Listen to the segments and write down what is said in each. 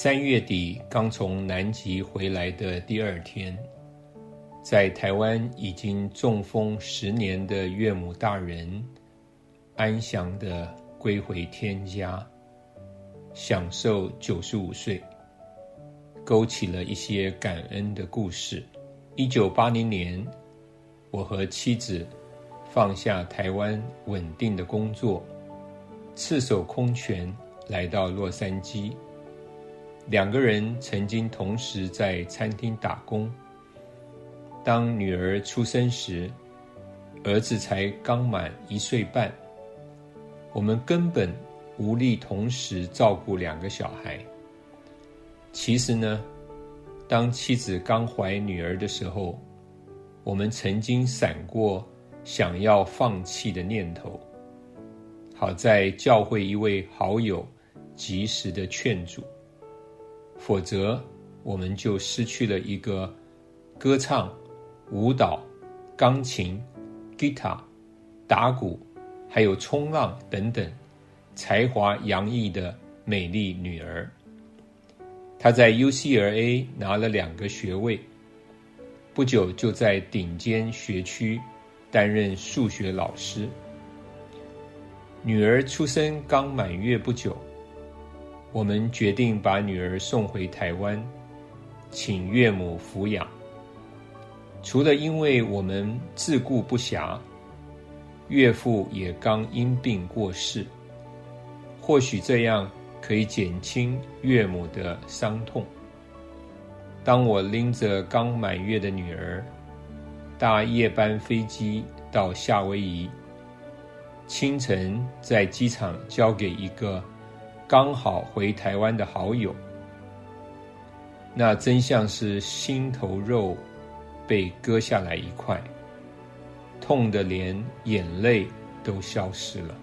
3月底刚从南极回来的第二天，在台湾已经中风10年的岳母大人安详地归回天家，享受95岁，勾起了一些感恩的故事。1980年，我和妻子放下台湾稳定的工作，赤手空拳来到洛杉矶。2个人曾经同时在餐厅打工。当女儿出生时，儿子才刚满1岁半，我们根本无力同时照顾2个小孩。其实呢，当妻子刚怀女儿的时候，我们曾经闪过想要放弃的念头，好在教会一位好友及时的劝阻，否则我们就失去了一个歌唱、舞蹈、钢琴、guitar、打鼓还有冲浪等等才华洋溢的美丽女儿。她在 UCLA 拿了2个学位，不久就在顶尖学区担任数学老师。女儿出生刚满月不久，我们决定把女儿送回台湾，请岳母抚养。除了因为我们自顾不暇，岳父也刚因病过世，或许这样可以减轻岳母的伤痛。当我拎着刚满月的女儿搭夜班飞机到夏威夷，清晨在机场交给一个刚好回台湾的好友，那真像是心头肉被割下来一块，痛得连眼泪都消失了。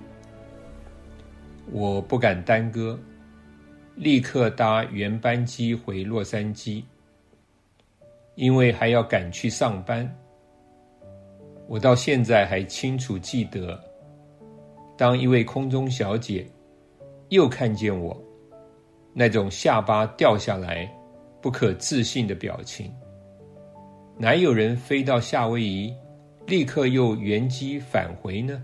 我不敢耽搁，立刻搭原班机回洛杉矶，因为还要赶去上班。我到现在还清楚记得，当一位空中小姐又看见我，那种下巴掉下来不可置信的表情。哪有人飞到夏威夷立刻又原机返回呢？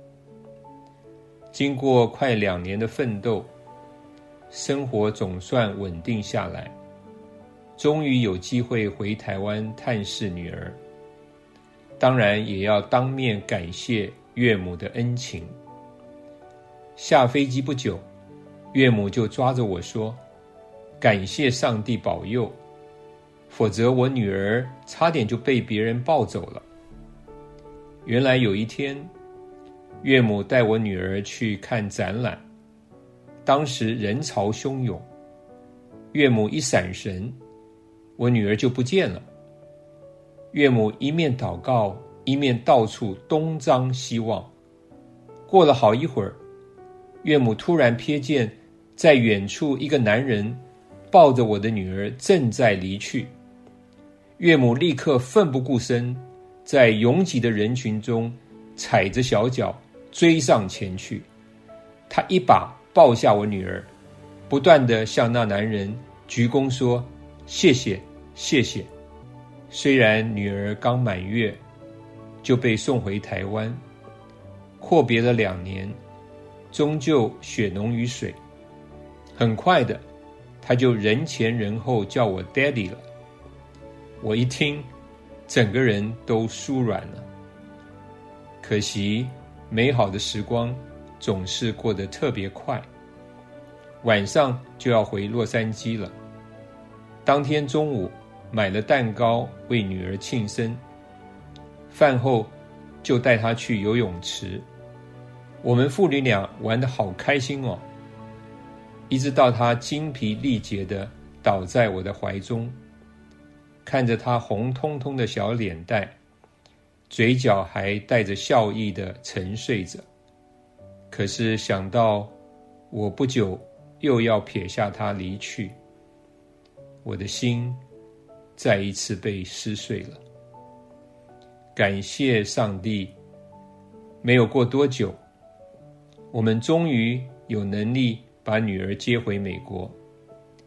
经过快2年的奋斗，生活总算稳定下来，终于有机会回台湾探视女儿。当然也要当面感谢岳母的恩情。下飞机不久，岳母就抓着我说，感谢上帝保佑，否则我女儿差点就被别人抱走了。原来有一天，岳母带我女儿去看展览，当时人潮汹涌，岳母一闪神，我女儿就不见了。岳母一面祷告，一面到处东张西望。过了好一会儿，岳母突然瞥见在远处一个男人抱着我的女儿正在离去。岳母立刻奋不顾身，在拥挤的人群中踩着小脚追上前去。她一把抱下我女儿，不断地向那男人鞠躬说，谢谢谢谢。虽然女儿刚满月就被送回台湾，阔别了2年，终究血浓于水。很快的，她就人前人后叫我 Daddy 了。我一听，整个人都舒软了。可惜美好的时光总是过得特别快，晚上就要回洛杉矶了。当天中午买了蛋糕为女儿庆生，饭后就带她去游泳池。我们父女俩玩得好开心哦，一直到她精疲力竭地倒在我的怀中，看着她红彤彤的小脸蛋，嘴角还带着笑意地沉睡着。可是想到我不久又要撇下她离去，我的心再一次被撕碎了。感谢上帝，没有过多久，我们终于有能力把女儿接回美国。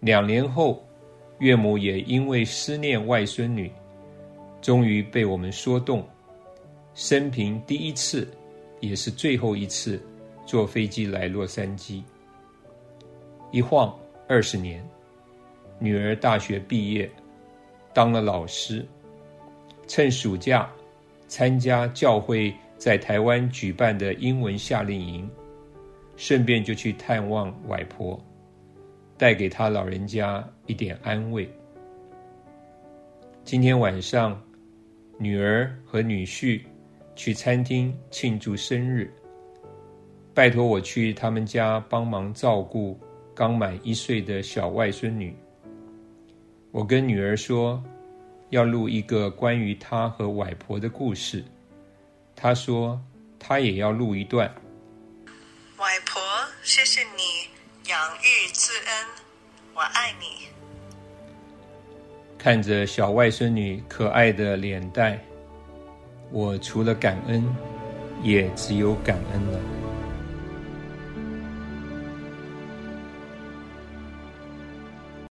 2年后，岳母也因为思念外孙女，终于被我们说动，生平第一次也是最后一次坐飞机来洛杉矶。一晃20年，女儿大学毕业，当了老师，趁暑假参加教会在台湾举办的英文夏令营，顺便就去探望外婆，带给她老人家一点安慰。今天晚上，女儿和女婿去餐厅庆祝生日，拜托我去他们家帮忙照顾刚满1岁的小外孙女。我跟女儿说，要录一个关于她和外婆的故事。她说，她也要录一段。 外婆，谢谢你养育之恩，我爱你。 看着小外孙女可爱的脸蛋，我除了感恩，也只有感恩了。